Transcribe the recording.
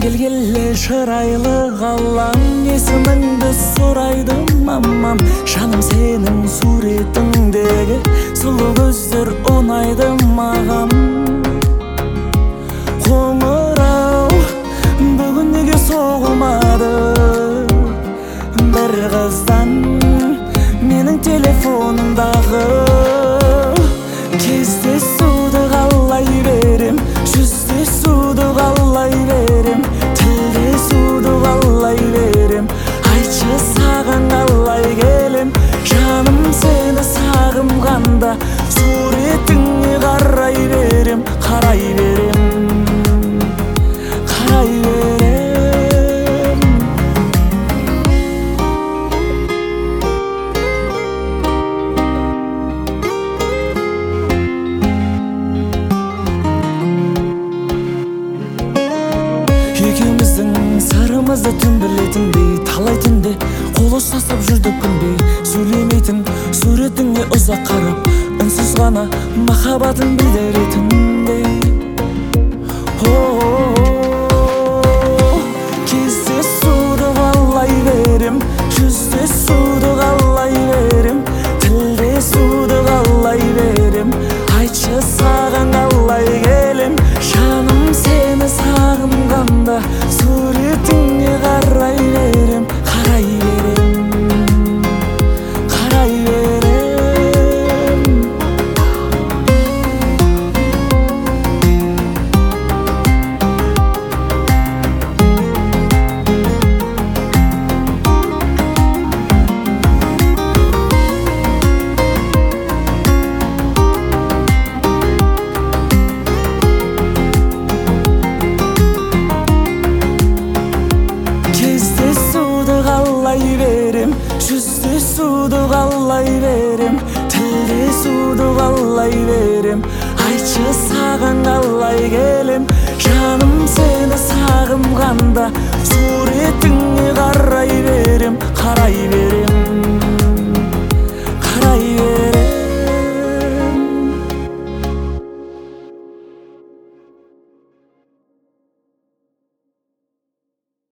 келгеле шырайлы қалам, есіміңді сұрайдым мамам. Жаным сенің суретіңдегі сұлу көздер ұнайды маған. Қоңырау бүгін неге соғылмады бір қыздан менің телефонымдағы? Кездесуді қалай берем, жүздесуді қалай берем, тілдесуді қалай берем, айтшы саған қалай келем. Жаным сені сағынғанда суретіңе қарай берем, қарай берем, қарай берем. Екеуміздің сырымызды түн білетіндей, талай түнде қол ұстасып жүрдік күндей. Сөйлемейтін суретіңе ұзақ қарап, үнсіз ғана махаббатын білдіретіндей. Кездесуді қалай берем, жүздесуді қалай берем, тілдесуді қалай берем, айтшы саған қалай келем. Жаным сені сағынғанда суретіңе қарай берем, қарай берем, қарай берем. Кездесуді қалай берем, жүздесуді қалай берем, тілдесуді қалай берем, айтшы саған қалай келем. Жаным сені сағынғанда суретіңе қарай берем, қарай берем.